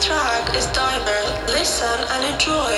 track is Diver. Listen and enjoy.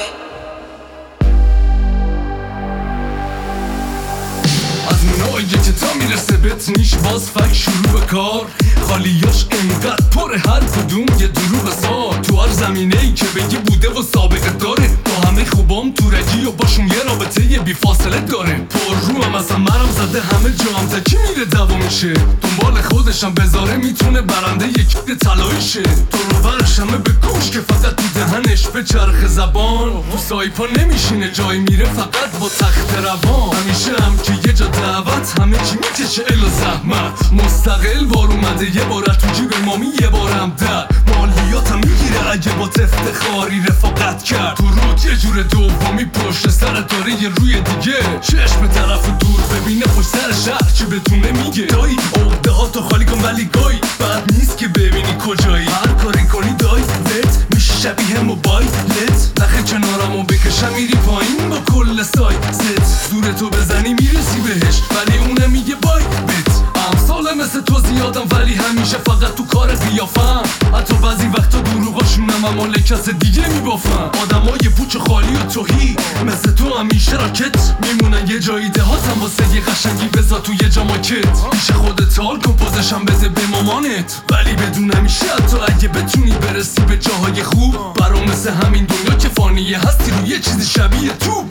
از اونایی که تا میرسه بهت نیش باز فک شروع به کار خالیاش انقدر پره هر کدوم یه دروغ سار تو هر زمینه ای که بگی بوده و سابقه داره با همه خوبام تو رگی و باشون یه رابطه یه بی فاصله داره پر رو هم اصلا مرم زده همه جا هم تا کی میره دوامیشه دنبال خودشم بذاره میتونه برنده یکی طلاییشه تو رو برش همه به گوش که فقط تو دهنش به چرخ زبان تو سایپا نمیشینه جایی میره فقط با تخت روان همیشه هم که یه جا دعوت همه چی میکشه الا زحمت مستقل بار اومده یه بار تو جیب مامی یه بارم در مالیاتم میگیره اگه با افتخاری رفاقت کرد تو رود یه جور دومی پشت سر داره یه روی دیگه چشم طرف دور ببینه پشت سر شهر چی بتونه میگه دایی عقده ها تو خالی کن ولی گای بعد نیست که ببینی کجایی هر کاری کنی دایی لت میشه شبیه موبایلت نخه کنارمو بکشم میری پایین با کل سایت زورتو بزنی میرسی بهش ولی اونه میگه بای بیت امثال مثل تو زیادم ولی همیشه فقط تو کار قیافم حتی بعضی وقتا دروغاشونم اما لکس دیگه میبافم آدمای پوچ خالی و توهی مثل تو همیشه راکت میمونن یه جایی دهاتم واسه یه قشنگی بزا تو یه جاماکت پیش خودت حال کن پوزشم بده به مامانت ولی بدون همیشه حتی اگه بتونی برسی به جاهای خوب برام مثل همین دنیا که فانیه هستی روی یه چیزی شبیه تو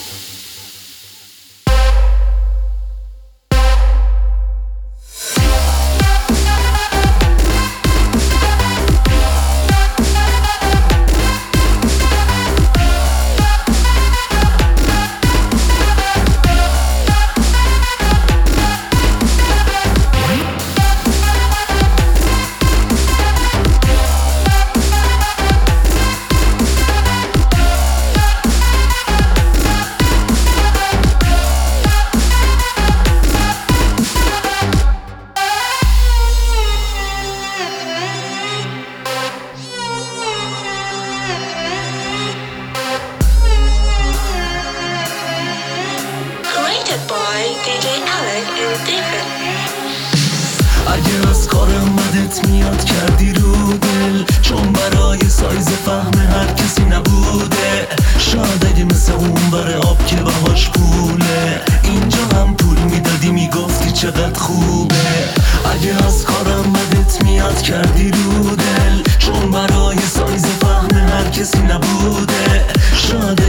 By DJ Alec and David. اگه از کارم بدت میاد کردی رو دل چون برای سایز فهم هر کسی نبوده شاید اگه مثل اون بره آب که بهاش پوله اینجا هم پول میدادی میگفتی چقدر خوبه اگه از کارم بدت میاد کردی رو دل چون برای سایز فهم هر کسی نبوده شاید